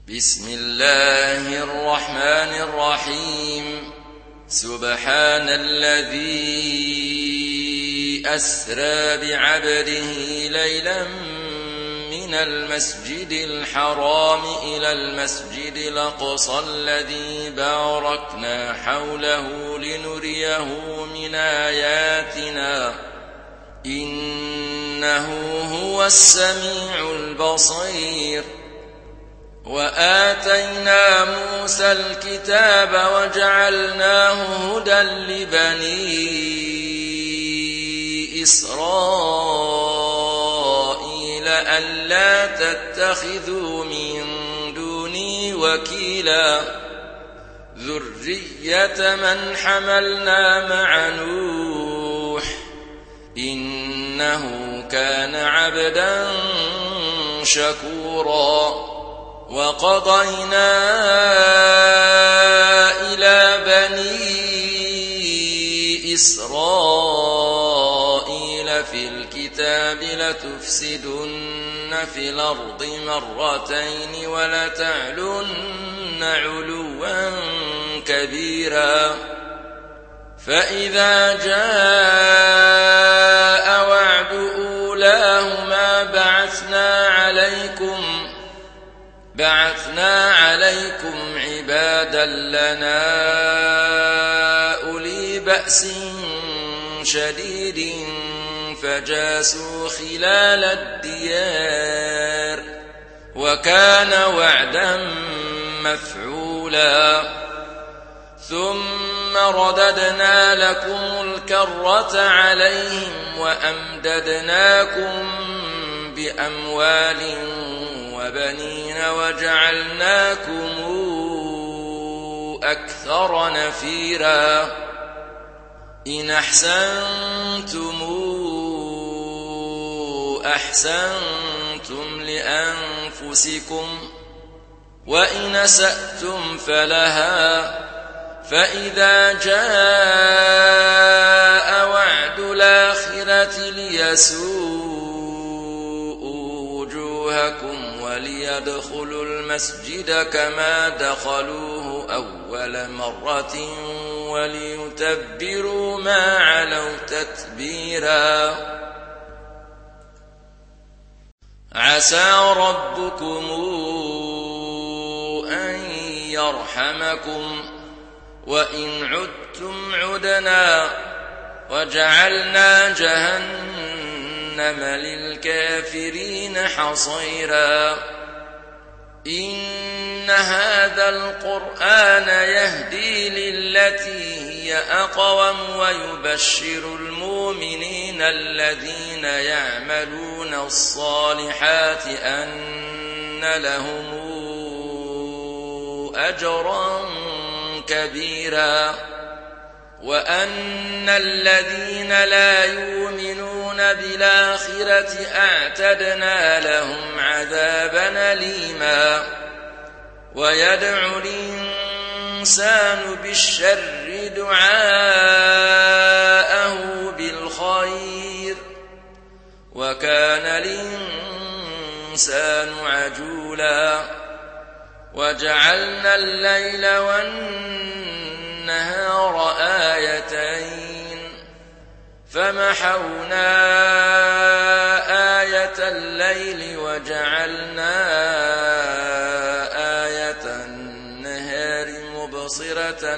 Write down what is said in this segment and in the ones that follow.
بسم الله الرحمن الرحيم. سبحان الذي أسرى بعبده ليلا من المسجد الحرام إلى المسجد الأقصى الذي باركنا حوله لنريه من آياتنا إنه هو السميع البصير. وآتينا موسى الكتاب وجعلناه هدى لبني إسرائيل ألا تتخذوا من دوني وكيلا ذرية من حملنا مع نوح إنه كان عبدا شكورا. وقضينا إلى بني إسرائيل في الكتاب لتفسدن في الأرض مرتين ولتعلن علوا كبيرا. فإذا جاء وعد أولاهما بعثنا عليكم عبادا لنا أولي بأس شديد فجاسوا خلال الديار وكان وعدا مفعولا. ثم رددنا لكم الكرة عليهم وأمددناكم بأموال وبنين وجعلناكم أكثر نفيرا. إن أحسنتم أحسنتم لأنفسكم وإن أسأتم فلها. فإذا جاء وعد الآخرة ليسوءوا وجوهكم وليدخلوا المسجد كما دخلوه أول مرة وليتبروا ما علوا تتبيرا. عسى ربكم أن يرحمكم وإن عدتم عدنا وجعلنا جهنم للكافرين حصيرا. إن هذا القرآن يهدي للتي هي أقوم ويبشر المؤمنين الذين يعملون الصالحات أن لهم أجرا كبيرا وأن الذين لا يؤمنون بالآخرة أعتدنا لهم عذابا أليما. ويدعو الإنسان بالشر دعاءه بالخير وكان الإنسان عجولا. وجعلنا الليل والنهار آيتين فمحونا آية الليل وجعلنا آية النهار مبصرة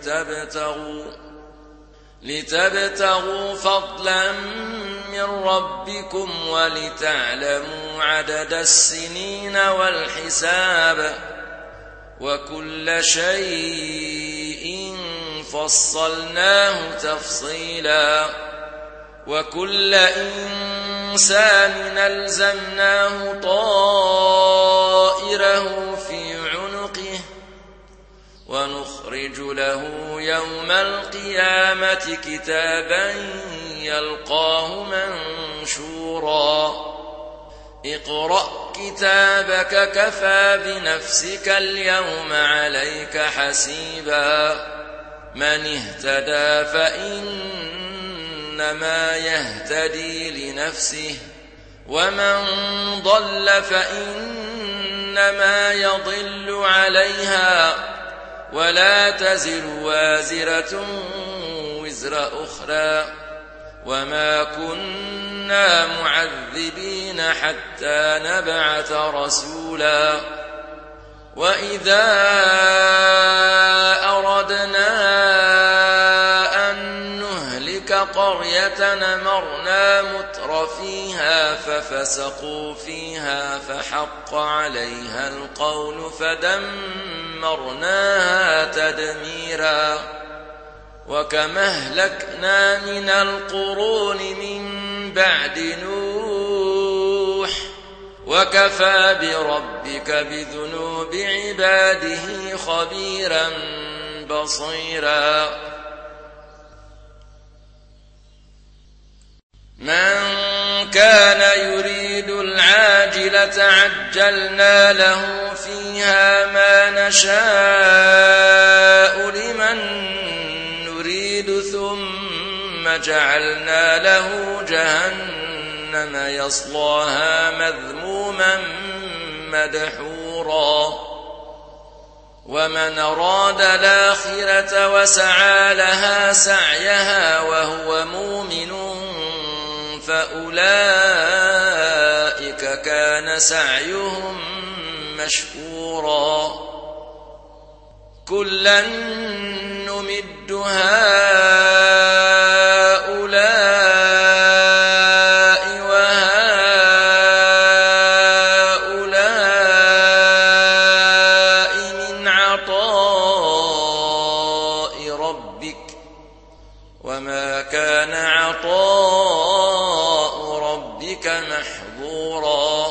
لتبتغوا فضلا من ربكم ولتعلموا عدد السنين والحساب وكل شيء فصلناه تفصيلا. وكل إنسان ألزمناه طائره في عنقه ونخرج له يوم القيامة كتابا يلقاه منشورا. اقرأ كتابك كفى بنفسك اليوم عليك حسيبا. من اهتدى فإنما يهتدي لنفسه ومن ضل فإنما إنما يضل عليها ولا تزر وازرة وزر أخرى وما كنا معذبين حتى نبعث رسولا وإذا أردنا أن نهلك قرية أمرنا مترفيها ففسقوا فيها فحق عليها القول فدمرناها تدميرا وكما أهلكنا من القرون من بعد نوح وكفى بربك بذنوب عباده خبيرا بصيرا من كان يريد العاجلة عجلنا له فيها ما نشاء لمن نريد ثم جعلنا له جهنم يصلاها مذموما مدحورا ومن أراد الآخرة وسعى لها سعيها وهو مؤمن فأولئك كان سعيهم مشكورا كلا نمد هؤلاء وهؤلاء من عطاء ربك وما كان عطاء ربك محظورا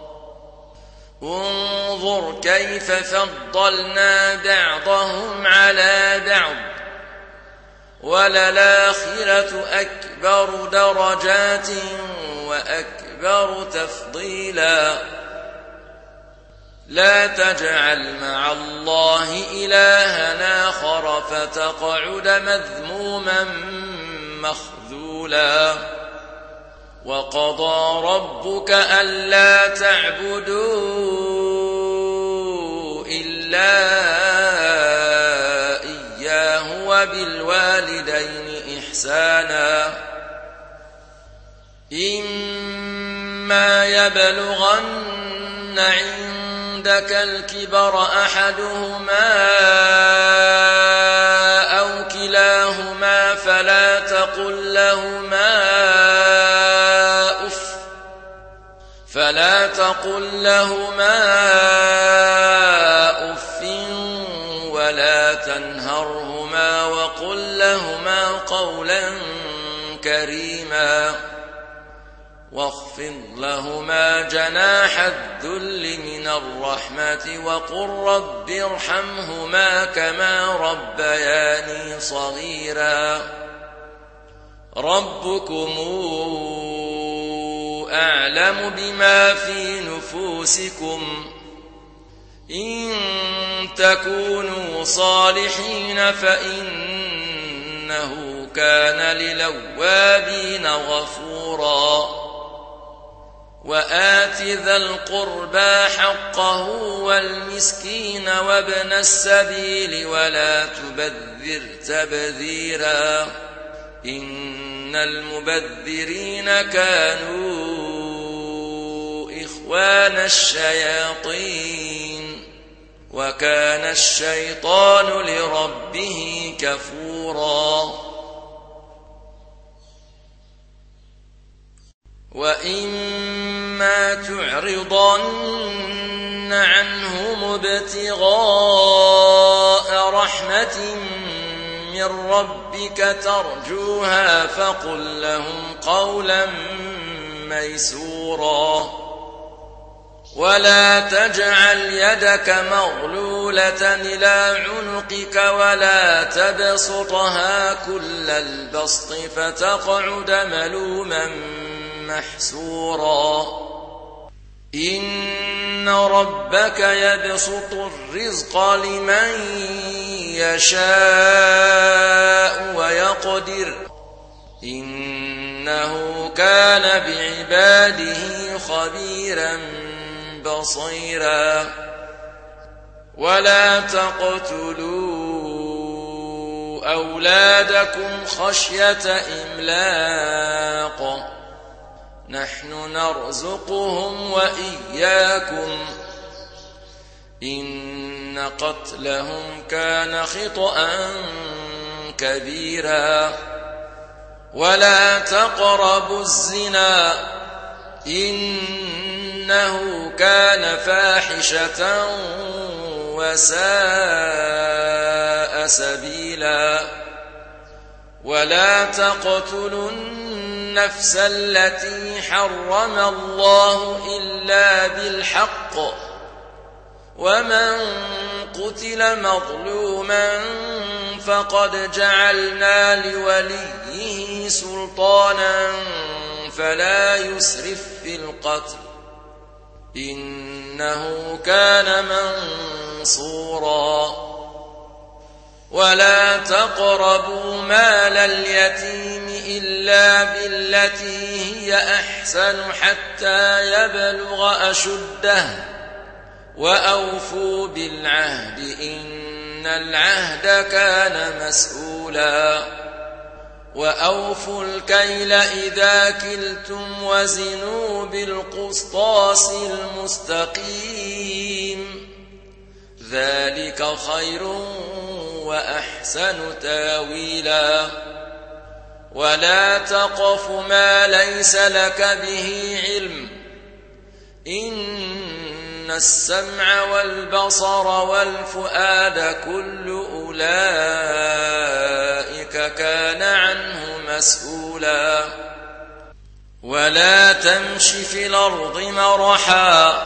انظر كيف فضلنا بعضهم على بعض وللآخرة أكبر درجات وأكبر تفضيلا لا تجعل مع الله إلهنا آخر فتقعد مذموما مخذولا وقضى ربك ألا تعبدوا إلا إياه وبالوالدين إحسانا إما يبلغن عندك الكبر أحدهما أو كلاهما فلا تقل لهما أف ولا تنهرهما وقل لهما قولا كريما واخفض لهما جناح الذل من الرحمة وقل رب ارحمهما كما ربياني صغيرا ربكم أعلم بما في نفوسكم إن تكونوا صالحين فإنه كان للأوابين غفورا وآت ذا القربى حقه والمسكين وابن السبيل ولا تبذر تبذيرا إن المبذرين كانوا إخوان الشياطين وكان الشيطان لربه كفورا وإما تعرضن عنهم ابتغاء رحمة من ربك ترجوها فقل لهم قولا ميسورا ولا تجعل يدك مغلولة إلى عنقك ولا تبسطها كل البسط فتقعد ملوما محسورا إن ربك يبسط الرزق لمن يشاء ويقدر إنه كان بعباده خبيرا بصيرا ولا تقتلوا أولادكم خشية إملاق نحن نرزقهم وإياكم إن قتلهم كان خطأ كبيرا ولا تقربوا الزنا إنه كان فاحشة وساء سبيلا ولا تقتلوا النفس التي حرم الله إلا بالحق ومن قتل مظلوما فقد جعلنا لوليه سلطانا فلا يسرف في القتل إنه كان منصورا ولا تقربوا مال اليتيم إلا بالتي هي أحسن حتى يبلغ أشده وأوفوا بالعهد إن العهد كان مسؤولا وأوفوا الكيل إذا كلتم وزنوا بالقسطاس المستقيم ذلك خير وأحسن تاويلا ولا تقف ما ليس لك به علم إن السمع والبصر والفؤاد كل أولئك كان عنه مسؤولا ولا تمش في الأرض مرحا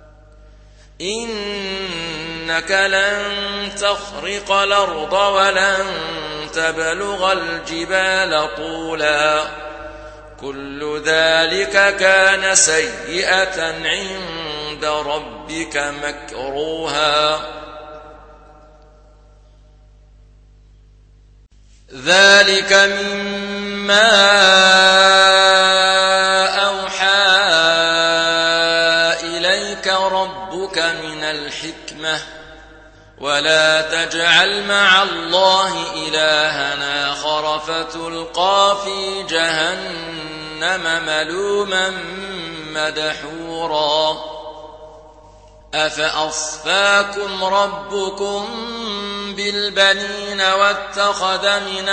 إنك لن تخرق الأرض ولن تبلغ الجبال طولا كل ذلك كان سيئة عند ربك مكروها ذلك مما أوحى إليك ربك من الحكمة ولا تجعل مع الله إلهنا آخر فتلقى في جهنم ملوما مدحورا أفأصفاكم ربكم بالبنين واتخذ من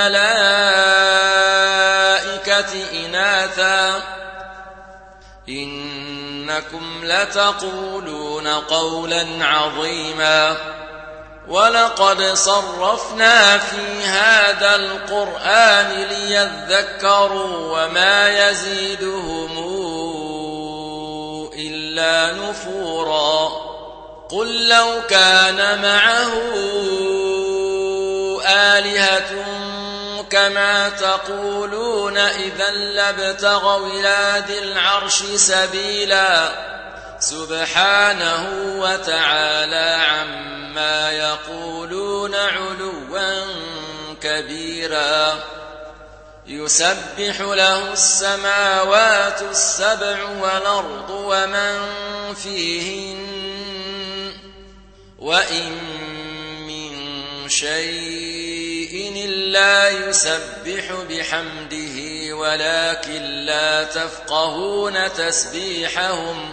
الملائكة إناثا إنكم لتقولون قولا عظيما ولقد صرفنا في هذا القرآن ليذكروا وما يزيدهم إلا نفورا قل لو كان معه آلهة كما تقولون إذا لابتغوا إلى ذي العرش سبيلا سبحانه وتعالى عما يقولون علوا كبيرا يسبح له السماوات السبع والأرض ومن فيهن وإن من شيء إلا يسبح بحمده ولكن لا تفقهون تسبيحهم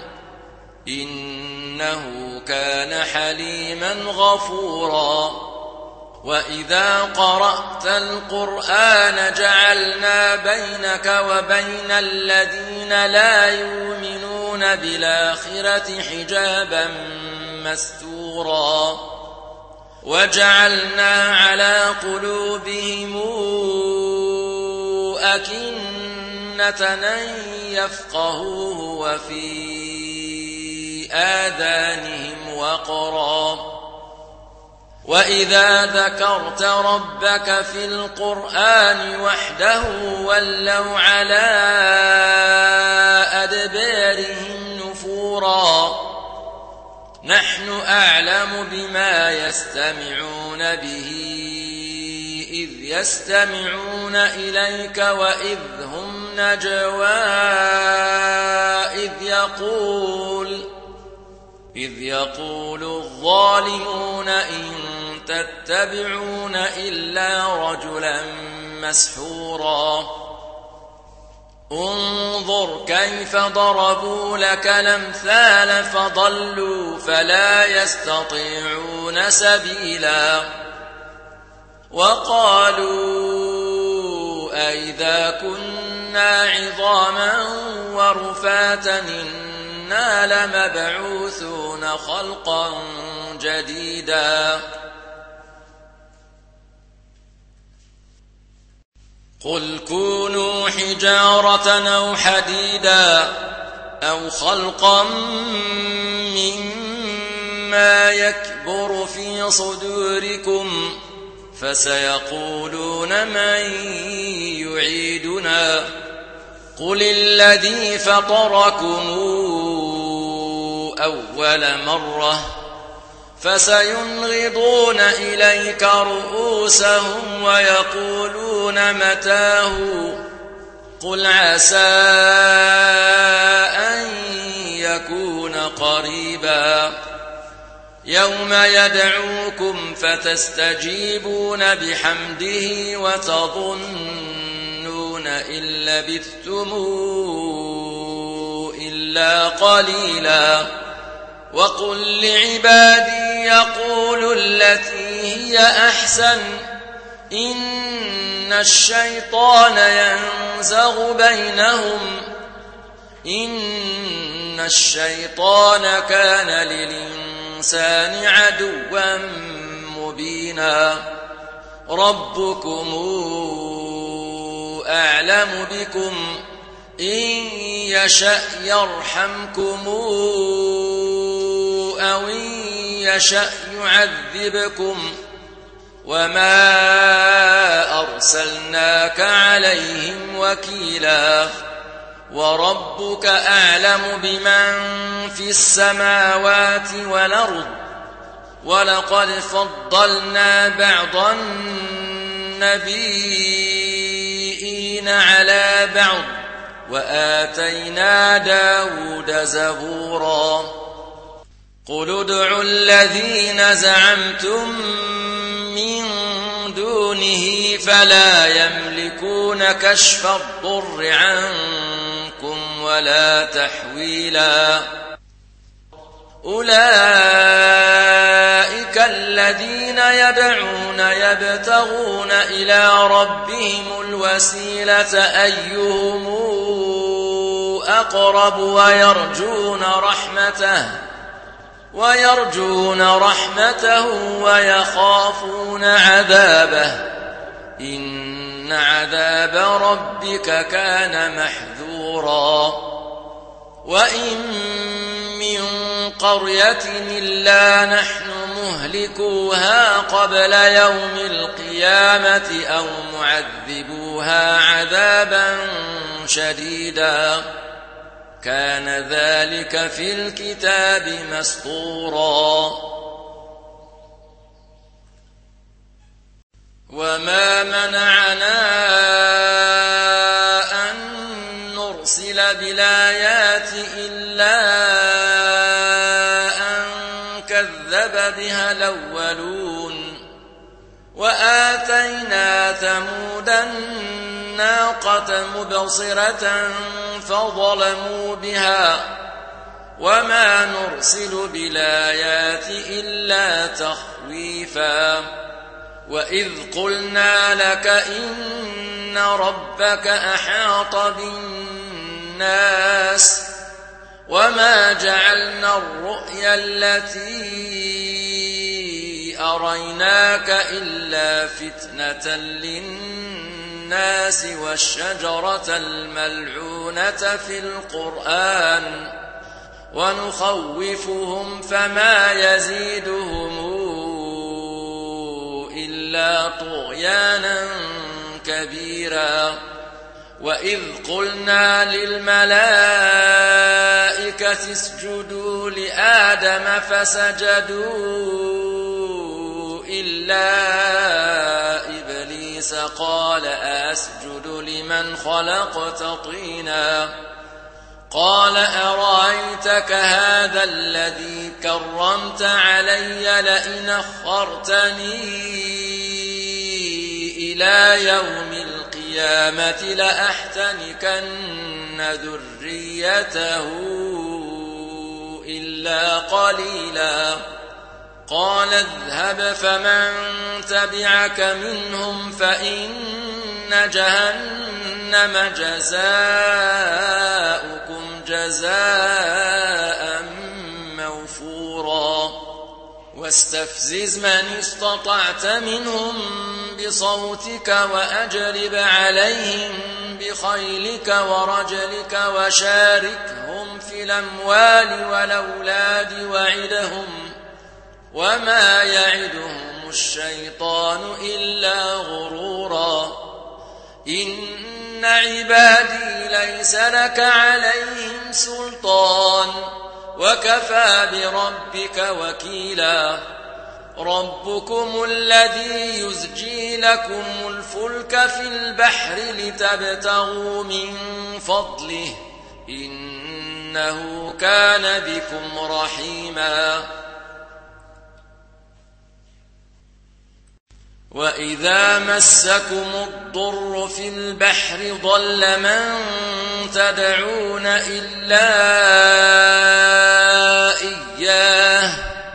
إنه كان حليما غفورا وإذا قرأت القرآن جعلنا بينك وبين الذين لا يؤمنون بالآخرة حجابا مستورا وجعلنا على قلوبهم أكنة أن يفقهوه وفي آذانهم وقرا وإذا ذكرت ربك في القرآن وحده ولوا على أدبارهم نفورا نحن أعلم بما يستمعون به إذ يستمعون إليك وإذ هم نجوى إذ يقول الظالمون إن تتبعون إلا رجلا مسحورا انظر كيف ضربوا لك الأمثال فضلوا فلا يستطيعون سبيلا وقالوا أئذا كنا عظاما ورفاتا إنا لمبعوثون خلقا جديدا قل كونوا حجارة أو حديدا أو خلقا مما يكبر في صدوركم فسيقولون من يعيدنا قل الذي فطركم أول مرة فسينغضون إليك رؤوسهم ويقولون متاه قل عسى أن يكون قريبا يوم يدعوكم فتستجيبون بحمده وتظنون إن لبثتم إلا قليلا وقل لعبادي يقولوا التي هي أحسن إن الشيطان ينزغ بينهم إن الشيطان كان للإنسان عدوا مبينا ربكم أعلم بكم إن يشأ يرحمكم أو إن يشأ يعذبكم وما أرسلناك عليهم وكيلا وربك أعلم بمن في السماوات والأرض ولقد فضلنا بعض النبيين على بعض وآتينا داود زبورا قل ادعوا الذين زعمتم من دونه فلا يملكون كشف الضر عنكم ولا تحويلا أولئك الذين يدعون يبتغون إلى ربهم الوسيلة أيهم أقرب ويرجون رحمته ويخافون عذابه إن عذاب ربك كان محذورا وإن من قرية إلا نحن مهلكوها قبل يوم القيامة أو معذبوها عذابا شديدا كان ذلك في الكتاب مسطورا وما منعنا أن نرسل بالآيات إلا أن كذب بها الأولون وآتينا ثمود الناقة مبصرة فظلموا بها وما نرسل بالآيات إلا تخويفا وإذ قلنا لك إن ربك أحاط بالناس وما جعلنا الرؤيا التي أريناك إلا فتنة للناس والشجرة الملعونة في القرآن ونخوفهم فما يزيدهم إلا طغيانا كبيرا وإذ قلنا للملائكة اسجدوا لآدم فسجدوا إلا إبليس قال أسجد لمن خلقت طينا قال أرأيتك هذا الذي كرمت علي لئن أخرتني إلى يوم القيامة لأحتنكن ذريته إلا قليلا قال اذهب فمن تبعك منهم فإن جهنم جزاؤكم جزاء موفورا واستفزز من استطعت منهم بصوتك وأجلب عليهم بخيلك ورجلك وشاركهم في الأموال والأولاد وعدهم وما يعدهم الشيطان إلا غرورا إن عبادي ليس لك عليهم سلطان وكفى بربك وكيلا ربكم الذي يزجي لكم الفلك في البحر لتبتغوا من فضله إنه كان بكم رحيما وإذا مسكم الضر في البحر ضل من تدعون إلا إياه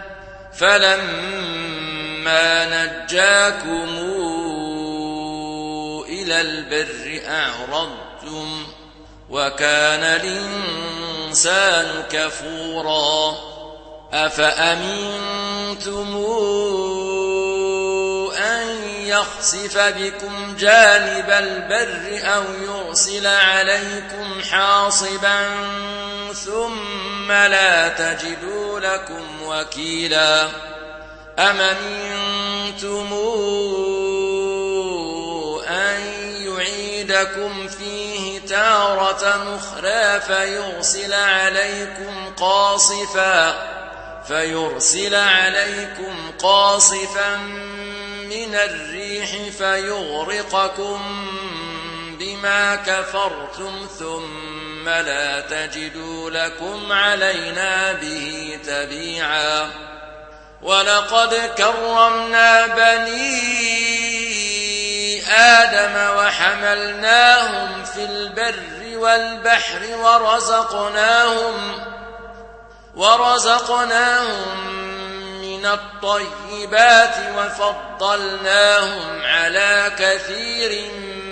فلما نجاكم إلى البر أعرضتم وكان الإنسان كفورا أفأمنتم أن يخسف بكم جانب البر أو يرسل عليكم حاصبا ثم لا تجدوا لكم وكيلا أم أمنتم أن يعيدكم فيه تارة أخرى فيرسل عليكم قاصفا من الريح فيغرقكم بما كفرتم ثم لا تجدوا لكم علينا به تبيعا ولقد كرمنا بني آدم وحملناهم في البر والبحر ورزقناهم من الطيبات وفضلناهم على كثير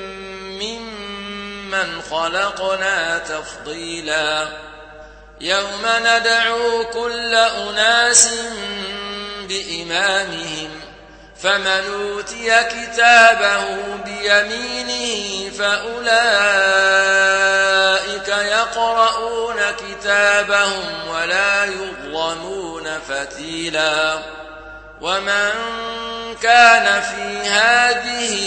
ممن خلقنا تفضيلا يوم ندعو كل أناس بإمامهم فمن أوتي كتابه بيمينه فأولئك يقرؤون كتابهم ولا يظلمون فتيلا ومن كان في هذه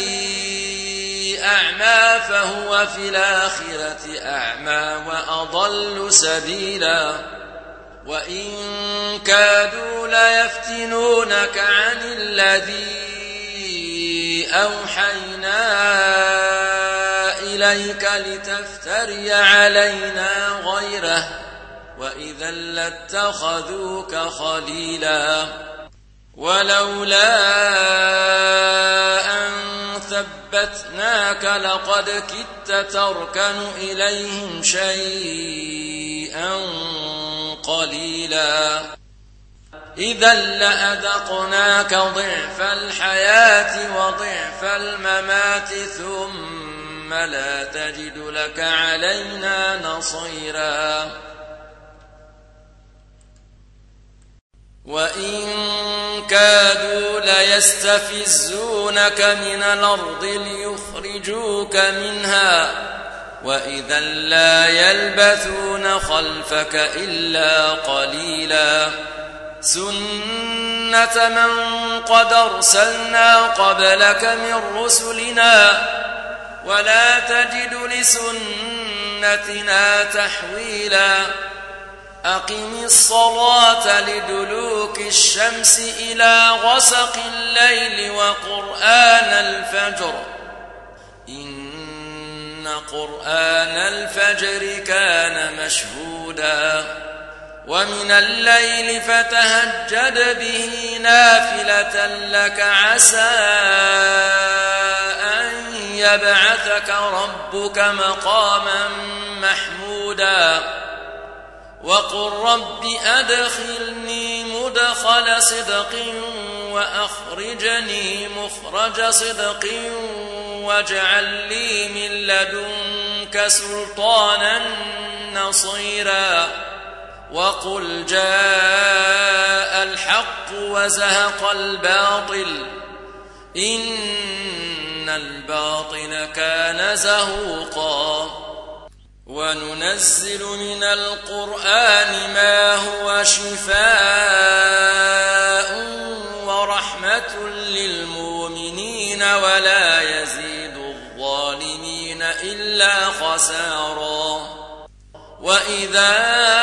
أعمى فهو في الآخرة أعمى وأضل سبيلا وإن كادوا ليفتنونك عن الذي أوحينا إليك لتفتري علينا غيره وإذا لاتخذوك خليلا ولولا أن ثبتناك لقد كدت تركن إليهم شيئا قليلا إذا لأذقناك ضعف الحياة وضعف الممات ثم لا تجد لك علينا نصيرا وإن كادوا ليستفزونك من الأرض ليخرجوك منها وإذا لا يلبثون خلفك إلا قليلا سنة من قد أرسلنا قبلك من رسلنا ولا تجد لسنتنا تحويلا أقم الصلاة لدلوك الشمس إلى غسق الليل وقرآن الفجر إن قرآن الفجر كان مشهودا ومن الليل فتهجد به نافلة لك عسى أن يبعثك ربك مقاما محمودا وقل رب أدخلني مدخل صدق وأخرجني مخرج صدق واجعل لي من لدنك سلطانا نصيرا وقل جاء الحق وزهق الباطل إن الباطل كان زهوقا وننزل من القرآن ما هو شفاء ورحمة للمؤمنين ولا يزيد الظالمين إلا خسارا وإذا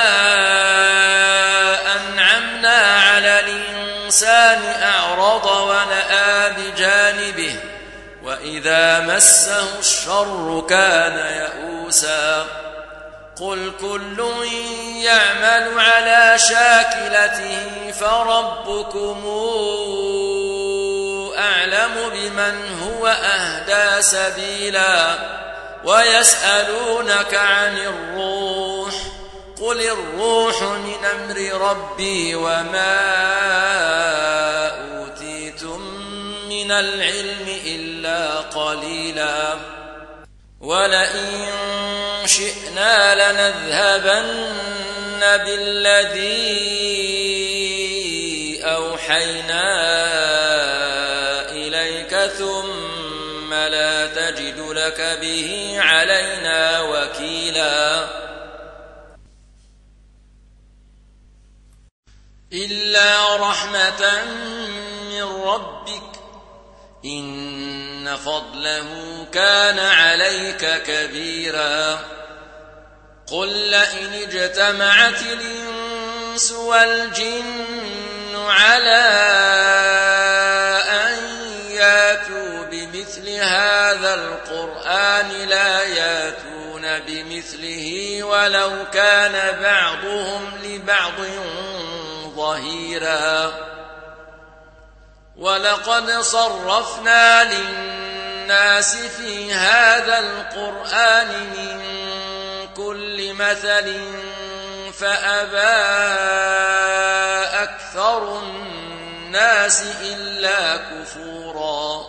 أنعمنا على الإنسان أعرض ونأى بجانبه وإذا مسه الشر كان يئوسا قل كل يعمل على شاكلته فربكم أعلم بمن هو أهدى سبيلا ويسألونك عن الروح قل الروح من أمر ربي وما أوتيتم من العلم إلا قليلا ولئن شئنا لنذهبن بالذي أوحينا إليك ثم لا تجد لك به علينا وكيلا إلا رحمة من ربك إن فضله كان عليك كبيرا قل لئن اجتمعت الإنس والجن على أن ياتوا بمثل هذا القرآن لا ياتون بمثله ولو كان بعضهم لبعض ظهيرا ولقد صرفنا للناس في هذا القرآن من كل مثل فأبى أكثر الناس إلا كفورا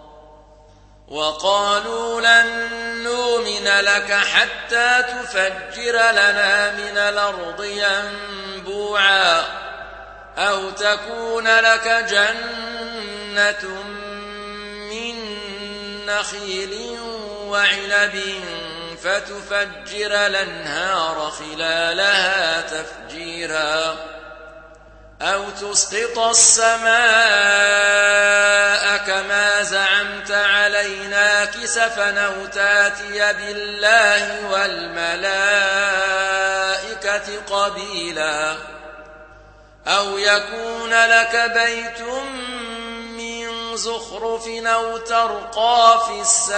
وقالوا لن نؤمن لك حتى تفجر لنا من الأرض ينبوعا أو تكون لك جنة من نخيل وعنب فتفجر الأنهار خلالها تفجيرا أو تسقط السماء كما زعمت علينا كسفا أو تاتي بالله والملائكة قبيلا أو يكون لك بيت من زخرف أو ترقى في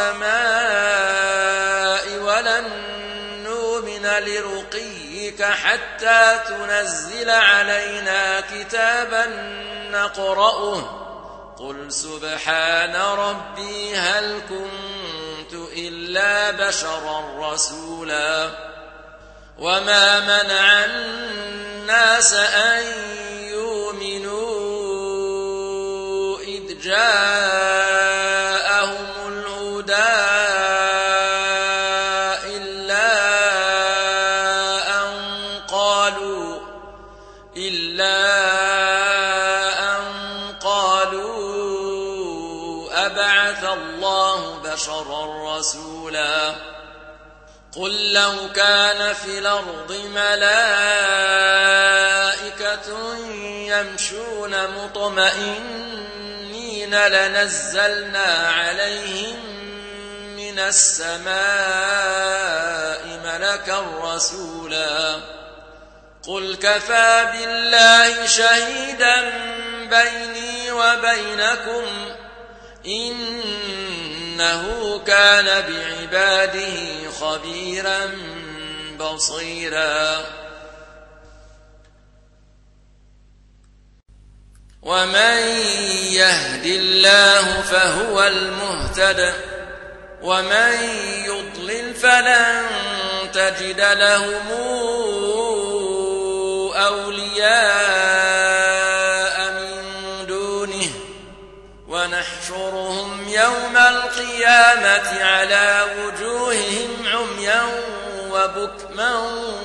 السماء ولن نؤمن لرقيك حتى تنزل علينا كتابا نقرأه قل سبحان ربي هل كنت إلا بشرا رسولا وما منع الناس أن يؤمنوا إذ جاءهم الهدى إلا أن قالوا أبعث الله بشرا رسولا قل لو كان في الأرض ملائكة يمشون مطمئنين لنزلنا عليهم من السماء ملكا رسولا قل كفى بالله شهيدا بيني وبينكم إن إنه كان بعباده خبيرا بصيرا ومن يهد الله فهو المهتد ومن يضلل فلن تجد لهم أولياء من دونه ونحشرهم يوم القيامة على وجوههم عميا وبكما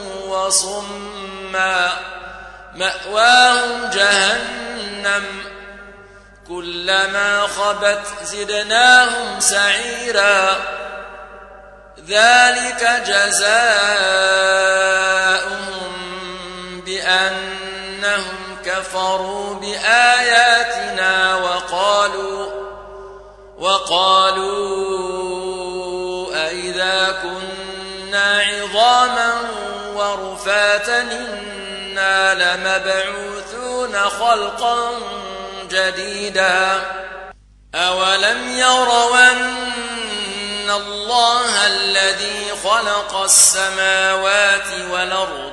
وصما مأواهم جهنم كلما خبت زدناهم سعيرا ذلك جزاؤهم بأنهم كفروا بآياتنا وقالوا أئذا كنا عظاما ورفاتا إنا لمبعوثون خلقا جديدا أولم يروا أن الله الذي خلق السماوات والأرض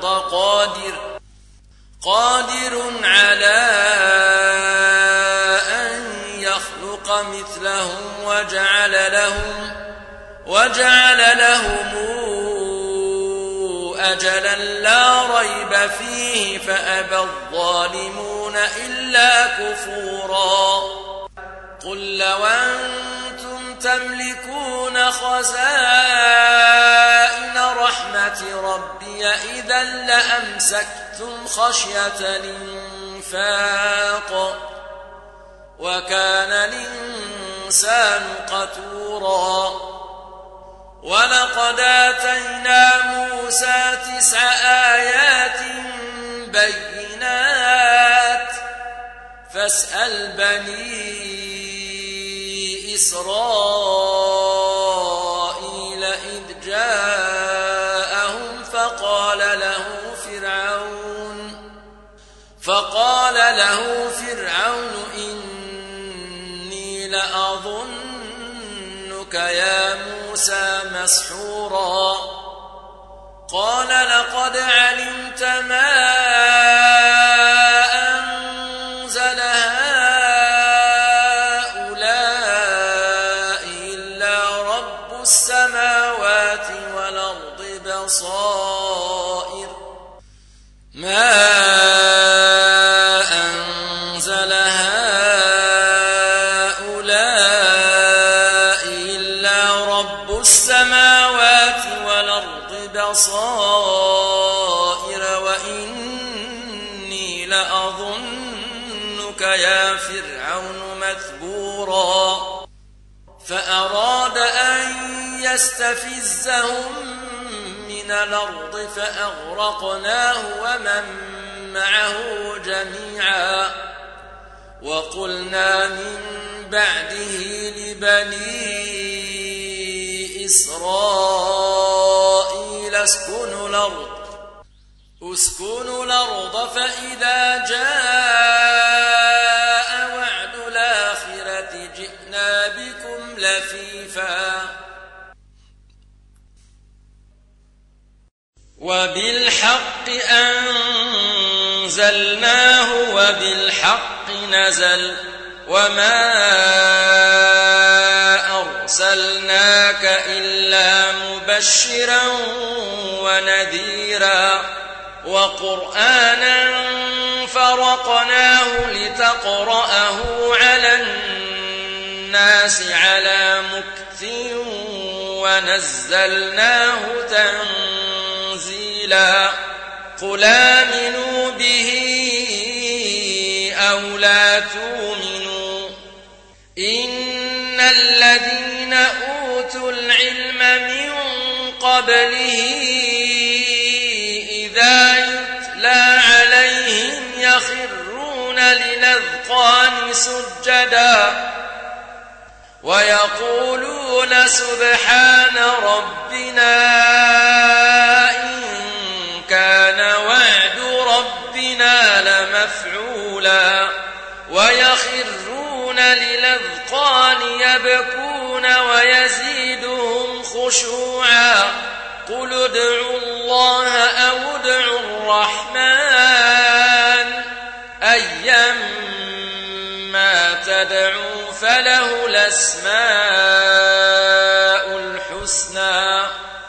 قادر على أن يخلق مثلهم وجعل لهم أجلا لا ريب فيه فأبى الظالمون إلا كفورا قل لو أنتم تملكون خزائن رحمة ربي إذا لأمسكتم خشية الإنفاق وكان الإنسان قتورا ولقد آتينا موسى 9 آيات بينات فاسأل بني إسرائيل إذ جاءهم فقال له فرعون إني لأظنك يا موسى مسحورا قال لقد علمت ما أنزل هؤلاء إلا رب السماوات والأرض بصائر ما أنزل هؤلاء إلا رب السماوات والأرض بصائر وإني لأظنك يا فرعون مثبورا فأراد أن يستفزهم من الأرض فأغرقناه ومن معه جميعا وقلنا من بعده لبني إسرائيل اسكنوا الأرض فإذا جاء وعد الآخرة جئنا بكم لفيفا وبالحق أنزلناه وبالحق نزل وما أرسلناك إلا مبشرا ونذيرا وقرآنا فرقناه لتقرأه على الناس على مكث ونزلناه تنزيلا قل آمنوا به أو لا تؤمنوا إن الذين أوتوا العلم من قبله إذا يتلى عليهم يخرون للأذقان سجدا ويقولون سبحان ربنا إن كان وعد ربنا لمفعولا ويخرون للأذقان يبكون يخشعون ويزيدهم خشوعا قل ادعوا الله أو ادعوا الرحمن أيما تدعوا فله الأسماء الحسنى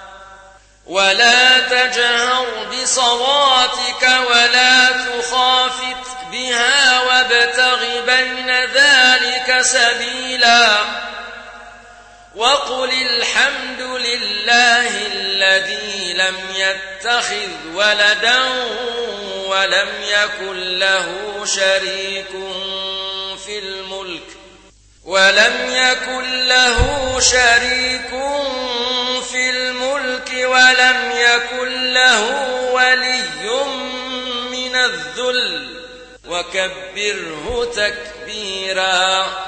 ولا تجهر بصلاتك ولا تخافت بها وابتغ بين ذلك سبيلا وقل الحمد لله الذي لم يتخذ ولدا ولم يكن له شريك في الملك ولم يكن له ولي من الذل وكبره تكبيرا.